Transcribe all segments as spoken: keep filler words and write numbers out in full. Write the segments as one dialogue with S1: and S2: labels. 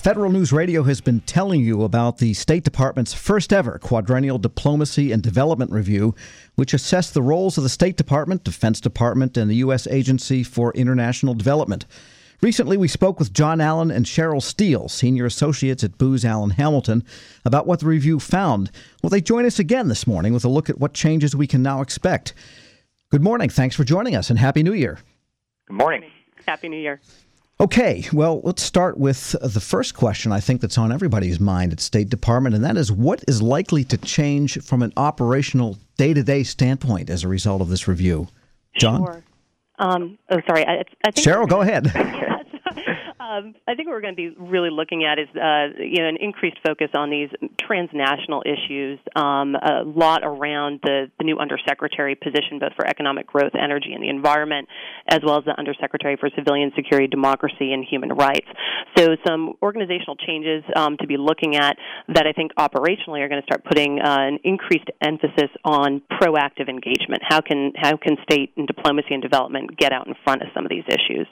S1: Federal News Radio has been telling you about the State Department's first ever quadrennial diplomacy and development review, which assessed the roles of the State Department, Defense Department, and the U S Agency for International Development. Recently, we spoke with John Allen and Cheryl Steele, senior associates at Booz Allen Hamilton, about what the review found. Well, they join us again this morning with a look at what changes we can now expect. Good morning. Thanks for joining us, and Happy New Year.
S2: Good morning.
S3: Happy New Year.
S1: Okay, well, let's start with the first question I think that's on everybody's mind at State Department, and that is, what is likely to change from an operational day-to-day standpoint as a result of this review? John?
S3: Sure. Um, oh, sorry. I, I think
S1: Cheryl, go ahead.
S3: Yeah, um, I think what we're going to be really looking at is uh, you know, an increased focus on these transnational issues, um, a lot around the, the new Undersecretary position, both for economic growth, energy, and the environment, as well as the Undersecretary for Civilian Security, Democracy, and Human Rights. So some organizational changes um, to be looking at that I think operationally are going to start putting uh, an increased emphasis on proactive engagement. How can, how can state and diplomacy and development get out in front of some of these issues?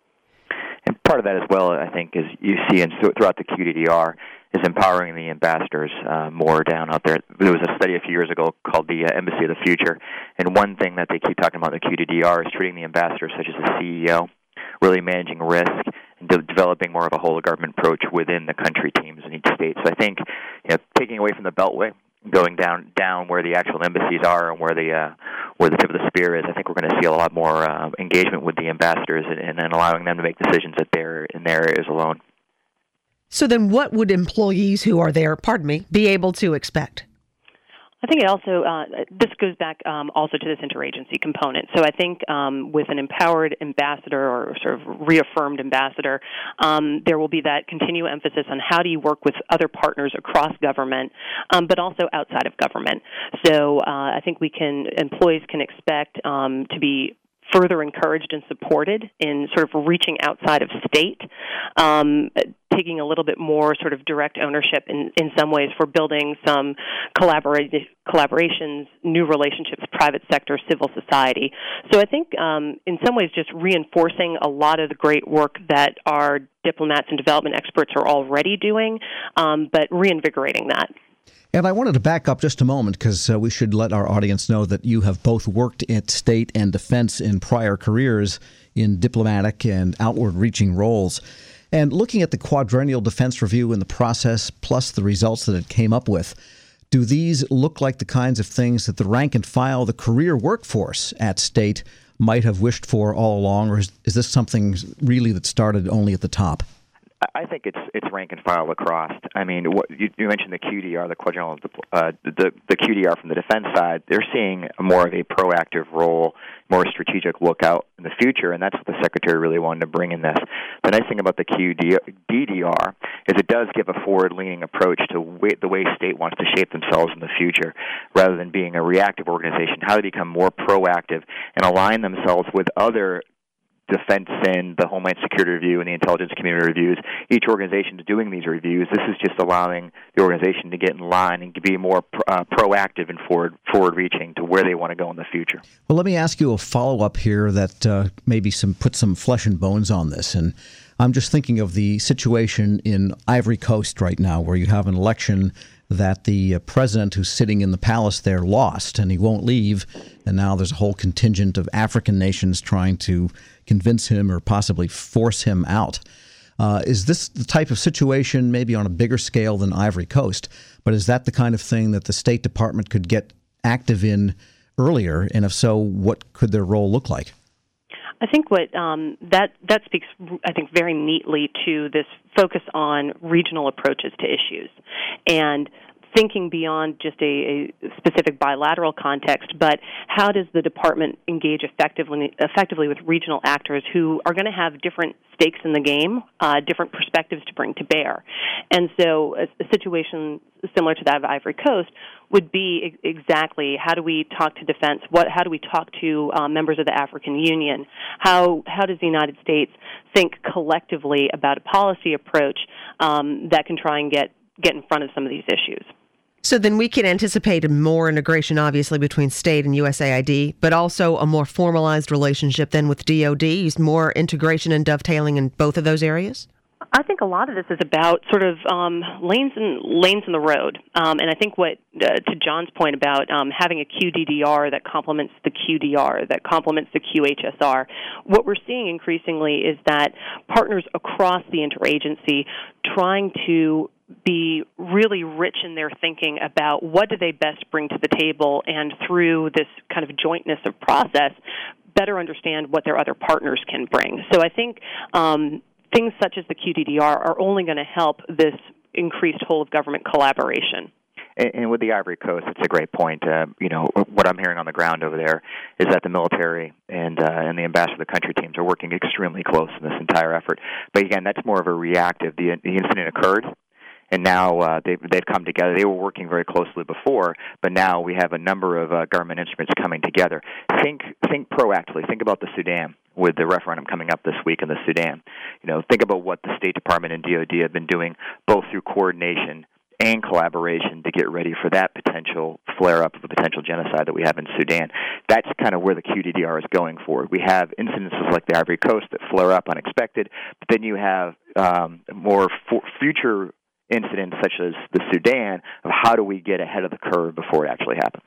S2: And part of that as well, I think, is you see in, throughout the Q D D R, is empowering the ambassadors uh, more down out there. There was a study a few years ago called the uh, Embassy of the Future, and one thing that they keep talking about in the Q D D R is treating the ambassadors such as the C E O, really managing risk, and de- developing more of a whole government approach within the country teams in each state. So I think, you know, taking away from the Beltway, going down down where the actual embassies are and where the uh, where the tip of the spear is, I think we're going to see a lot more uh, engagement with the ambassadors and, and then allowing them to make decisions that they're in their areas alone.
S4: So then what would employees who are there, pardon me, be able to expect?
S3: I think it also, uh, this goes back um, also to this interagency component. So I think um, with an empowered ambassador or sort of reaffirmed ambassador, um, there will be that continued emphasis on how do you work with other partners across government, um, but also outside of government. So uh, I think we can, employees can expect um, to be further encouraged and supported in sort of reaching outside of state, um, taking a little bit more sort of direct ownership in, in some ways for building some collaborate, collaborations, new relationships, private sector, civil society. So I think um, in some ways just reinforcing a lot of the great work that our diplomats and development experts are already doing, um, but reinvigorating that.
S1: And I wanted to back up just a moment because uh, we should let our audience know that you have both worked at state and defense in prior careers in diplomatic and outward-reaching roles. And looking at the quadrennial defense review and the process, plus the results that it came up with, do these look like the kinds of things that the rank and file, the career workforce at state might have wished for all along, or is, is this something really that started only at the top?
S2: I think it's it's rank and file across. I mean, what, you, you mentioned the Q D R, the quadrennial, uh, the the Q D R from the defense side. They're seeing more of a proactive role, more strategic look out in the future, and that's what the Secretary really wanted to bring in this. The nice thing about the Q D D R is it does give a forward-leaning approach to way, the way state wants to shape themselves in the future, rather than being a reactive organization. How to become more proactive and align themselves with other defense and the Homeland Security Review and the Intelligence Community Reviews. Each organization is doing these reviews. This is just allowing the organization to get in line and to be more uh, proactive and forward, forward-reaching to where they want to go in the future.
S1: Well, let me ask you a follow-up here that uh, maybe some put some flesh and bones on this. And I'm just thinking of the situation in Ivory Coast right now, where you have an election that the uh, president who's sitting in the palace there lost, and he won't leave. And now there's a whole contingent of African nations trying to convince him or possibly force him out. Uh, is this the type of situation, maybe on a bigger scale than Ivory Coast, but is that the kind of thing that the State Department could get active in earlier? And if so, what could their role look like?
S3: I think what um, that that speaks, I think, very neatly to this focus on regional approaches to issues and thinking beyond just a, a specific bilateral context, but how does the department engage effectively effectively with regional actors who are going to have different stakes in the game, uh, different perspectives to bring to bear. And so a, a situation similar to that of Ivory Coast would be exactly how do we talk to defense, what, how do we talk to uh, members of the African Union, how, how does the United States think collectively about a policy approach um, that can try and get, get in front of some of these issues.
S4: So then we can anticipate more integration, obviously, between state and U S A I D, but also a more formalized relationship then with D O D, more integration and dovetailing in both of those areas?
S3: I think a lot of this is about sort of um, lanes and lanes in the road, um, and I think what uh, to John's point about um, having a Q D D R that complements the Q D R, that complements the Q H S R. What we're seeing increasingly is that partners across the interagency trying to be really rich in their thinking about what do they best bring to the table, and through this kind of jointness of process, better understand what their other partners can bring. So I think um, things such as the Q D D R are only going to help this increased whole-of-government collaboration.
S2: And, and with the Ivory Coast, it's a great point. Uh, you know, what I'm hearing on the ground over there is that the military and uh, and the ambassador of the country teams are working extremely close in this entire effort. But again, that's more of a reactive. The, the incident occurred, and now uh, they've, they've come together. They were working very closely before, but now we have a number of uh, government instruments coming together. Think think proactively. Think about the Sudan, with the referendum coming up this week in the Sudan. You know, think about what the State Department and D O D have been doing, both through coordination and collaboration, to get ready for that potential flare-up of a potential genocide that we have in Sudan. That's kind of where the Q D D R is going for. We have incidences like the Ivory Coast that flare up unexpected, but then you have um, more for future incidents such as the Sudan of how do we get ahead of the curve before it actually happens.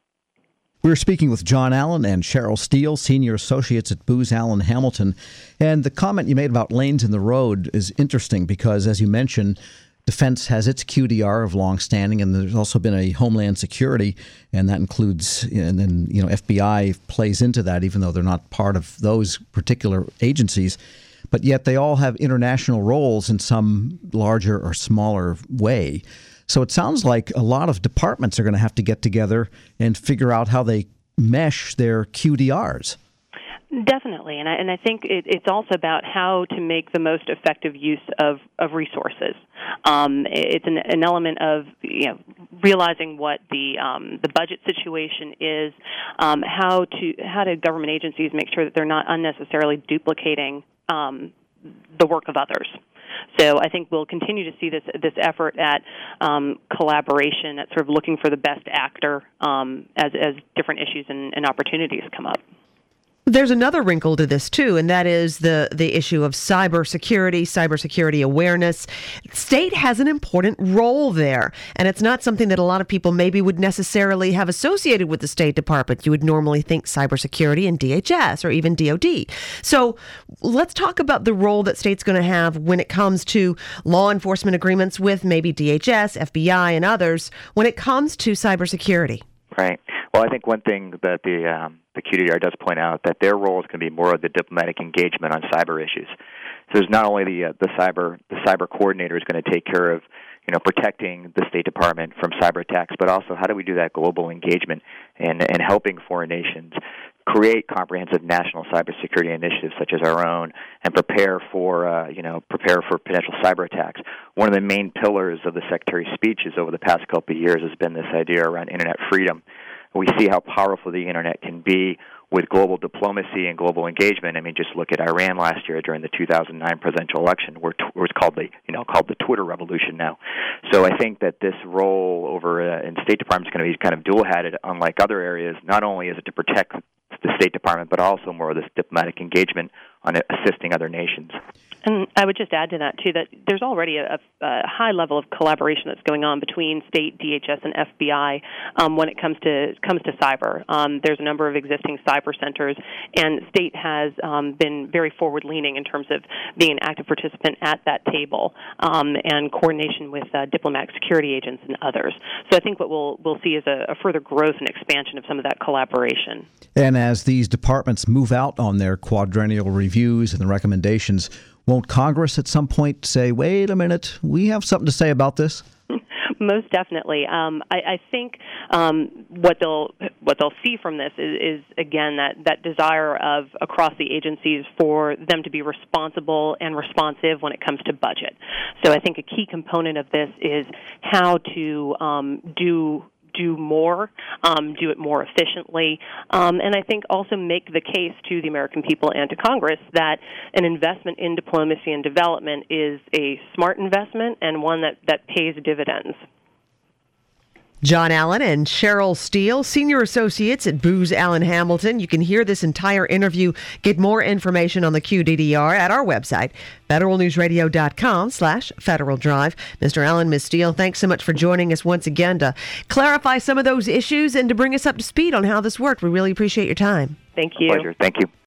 S1: We're speaking with John Allen and Cheryl Steele, senior associates at Booz Allen Hamilton. And the comment you made about lanes in the road is interesting because, as you mentioned, Defense has its Q D R of longstanding, and there's also been a Homeland Security, and that includes, and then, you know, F B I plays into that, even though they're not part of those particular agencies. But yet they all have international roles in some larger or smaller way. So it sounds like a lot of departments are going to have to get together and figure out how they mesh their Q D Rs.
S3: Definitely, and I, and I think it, it's also about how to make the most effective use of, of resources. Um, it's an, an element of, you know, realizing what the um, the budget situation is, um, how to how do government agencies make sure that they're not unnecessarily duplicating um, the work of others. So I think we'll continue to see this this effort at um, collaboration, at sort of looking for the best actor um, as as different issues and, and opportunities come up.
S4: There's another wrinkle to this, too, and that is the, the issue of cybersecurity, cybersecurity awareness. State has an important role there, and it's not something that a lot of people maybe would necessarily have associated with the State Department. You would normally think cybersecurity and D H S or even D O D. So let's talk about the role that state's going to have when it comes to law enforcement agreements with maybe D H S, F B I, and others when it comes to cybersecurity.
S2: Right. Well, I think one thing that the um, the Q D R does point out that their role is going to be more of the diplomatic engagement on cyber issues. So there's not only the uh, the cyber the cyber coordinator is going to take care of, you know, protecting the State Department from cyber attacks, but also how do we do that global engagement and and helping foreign nations create comprehensive national cybersecurity initiatives such as our own, and prepare for uh, you know prepare for potential cyber attacks. One of the main pillars of the Secretary's speeches over the past couple of years has been this idea around internet freedom. We see how powerful the internet can be with global diplomacy and global engagement. I mean, just look at Iran last year during the two thousand nine presidential election, where it was called the you know called the Twitter revolution now. So I think that this role over uh, in State Department is going to be kind of dual-headed, unlike other areas. Not only is it to protect the State Department, but also more of this diplomatic engagement on assisting other nations.
S3: And I would just add to that, too, that there's already a, a high level of collaboration that's going on between state, D H S, and F B I um, when it comes to comes to cyber. Um, there's a number of existing cyber centers, and state has um, been very forward-leaning in terms of being an active participant at that table um, and coordination with uh, diplomatic security agents and others. So I think what we'll we'll see is a, a further growth and expansion of some of that collaboration.
S1: And as these departments move out on their quadrennial reviews and the recommendations, won't Congress at some point say, wait a minute, we have something to say about this?
S3: Most definitely. Um, I, I think um, what they'll what they'll see from this is, is again, that, that desire of across the agencies for them to be responsible and responsive when it comes to budget. So I think a key component of this is how to um, do do more, um, do it more efficiently, um, and I think also make the case to the American people and to Congress that an investment in diplomacy and development is a smart investment and one that, that pays dividends.
S4: John Allen and Cheryl Steele, Senior Associates at Booz Allen Hamilton. You can hear this entire interview, get more information on the Q D D R at our website, federalnewsradio.com slash Federal Drive. Mister Allen, Miz Steele, thanks so much for joining us once again to clarify some of those issues and to bring us up to speed on how this worked. We really appreciate your time.
S3: Thank you.
S2: Pleasure. Thank you.